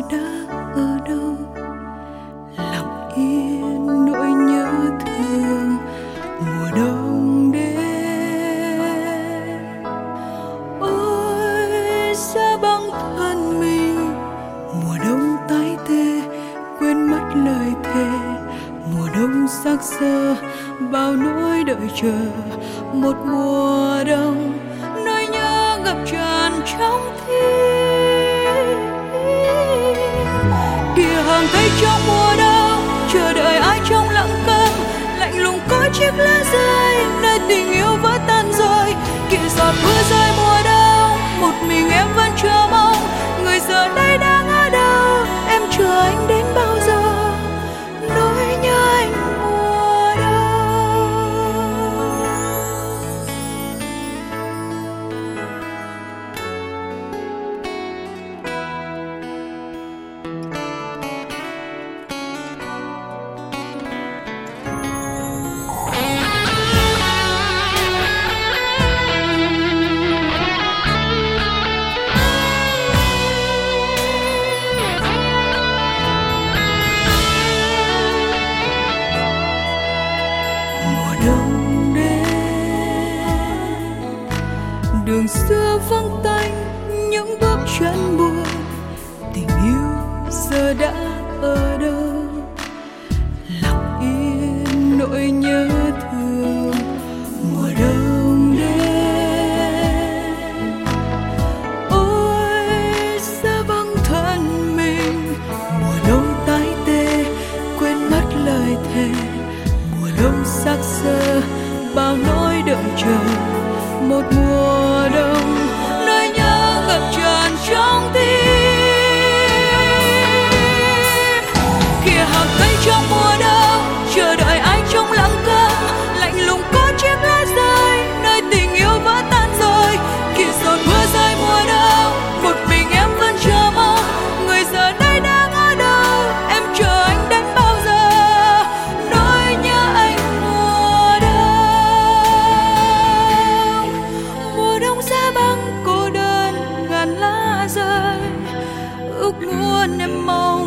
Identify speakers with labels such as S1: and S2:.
S1: đã ở đâu, lặng yên nỗi nhớ thương mùa đông đến. Ôi xa băng thân mình, mùa đông tái tê quên mất lời thề, mùa đông xác xơ bao nỗi đợi chờ, một mùa đông nỗi nhớ ngập tràn trong tim. Kìa hàng cây trong mùa đông chờ đợi ai trong lặng câm, lạnh lùng có chiếc lá rơi nơi tình yêu vỡ tan rồi. Kìa giọt mưa rơi mùa đông, một mình em vẫn chờ mong, người giờ đây đang ở đâu, em chờ anh đến bao giờ, nỗi nhớ anh mùa đông. Đường xưa vắng tanh những bước chân buồn, tình yêu giờ đã ở đâu, lặng yên nỗi nhớ thương mùa đông đến. Ôi xa vắng thân mình, mùa đông tái tê quên mất lời thề, mùa đông xác xơ bao nỗi đợi chờ, một mùa đông nỗi nhớ ngập tràn trong tim. Kìa hàng cây trong mùa đông chờ đợi ai trong lặng câm, lạnh lùng có chiếc lá rơi nơi tình yêu vỡ tan rồi. Kìa giọt mưa rơi mùa đông, một mình em vẫn chờ mong, người giờ đây đang ở đâu, em chờ anh đến bao giờ, nỗi nhớ anh mùa đông. Mùa đông giá băng cô đơn ngàn lá rơi, ước muốn em mau